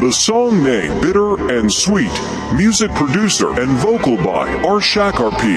The song name Bitter and Sweet. Music producer and vocal by Arshak RP.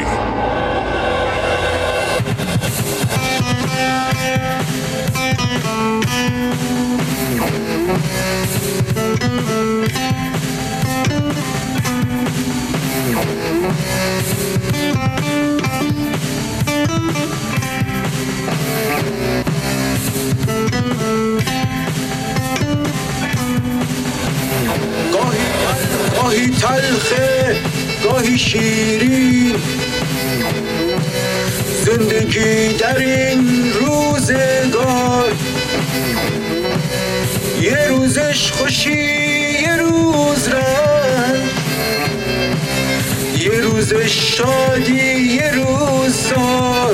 گاهی تلخه گاهی شیرین زندگی در این روزگار، یه روزش خوشی یه روز رنج، یه روزش شادی یه روز زار.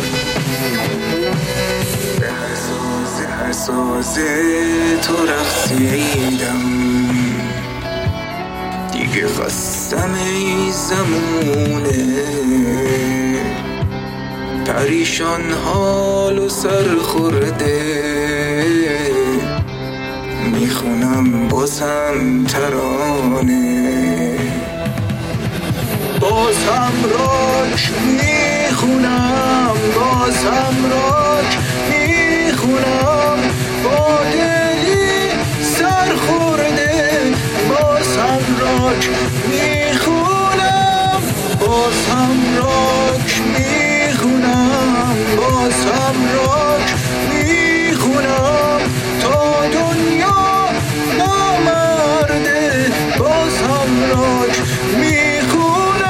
به هر ساز تو رقصیدم، دیگه خستم ای زمونه، پریشان حال و سرخورده، میخونم بازم ترانه، بازم راک میخونم، بازم راک میخونم، با دلی سرخورده، بازم راک میخونم، بازم راک میخونم، بازم راک میخونم، تا دنیا نامرده، بازم راک میخونم.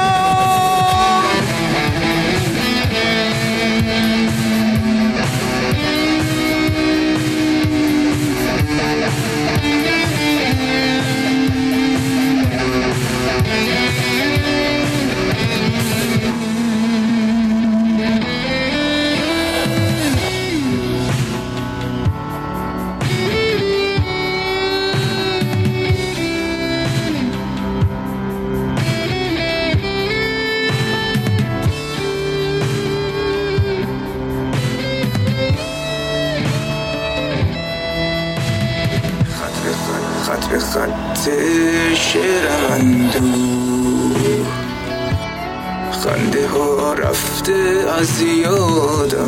خط به خط شعرم اندوه، خنده ها رفته از یادم،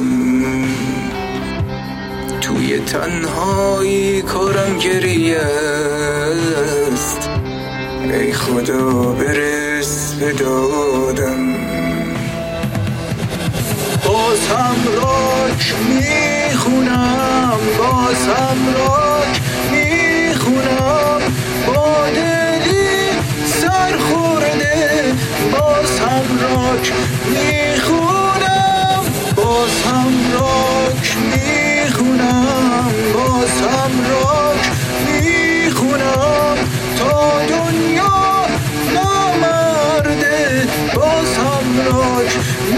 توی تنهایی کارم گریه است، ای خدا برس به دادم. بازم راک میخونم، بازم راک میخونم، با دلی سرخورده، بازم راک میخونم، بازم راک میخونم، بازم راک میخونم، تا دنیا نامرده، بازم راک